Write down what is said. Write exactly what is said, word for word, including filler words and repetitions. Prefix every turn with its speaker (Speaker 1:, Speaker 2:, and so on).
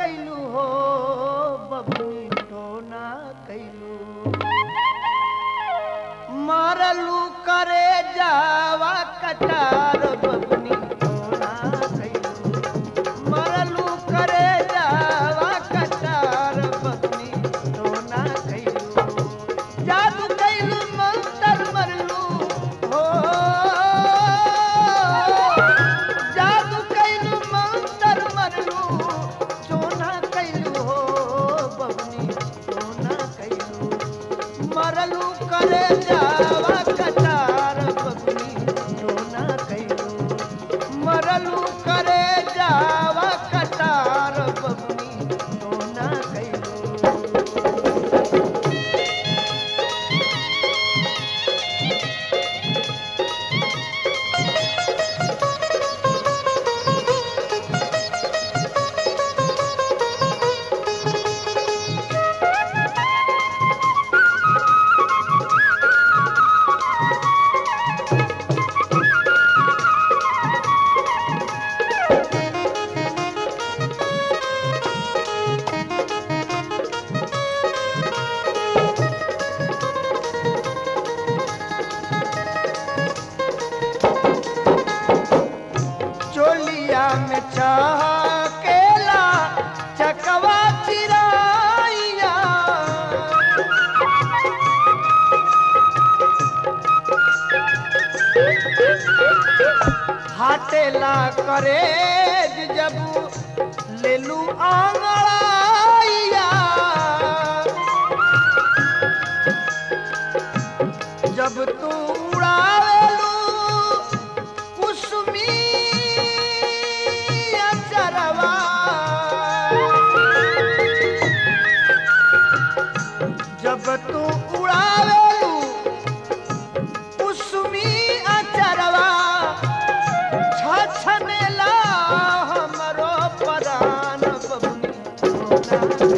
Speaker 1: कैलू हो बबनी टोना कैलू मारलू करे जावा कटार बबनी टोना कैलू मारलू करे जावा कटार बबनी टोना कैलू जादू कैलू मंतर मरलू हो जादू कैलू मंतर मरलू चोना कैलू हो बबनी टोना कैलू मरलू करे जावा कटार बबनी टोना कैलू मरलू करे जावा कटार बबनी टोना कैलू चोलिया में चहकेला चकवा चिराइया हाटेला करे जब लेलू आंगड़ाइया जब तू उड़ावेलू कुसुमी अचरवा जब तू उड़ावेलू कुसुमी अचरवा छछनेला हमरो परान बबनी टोना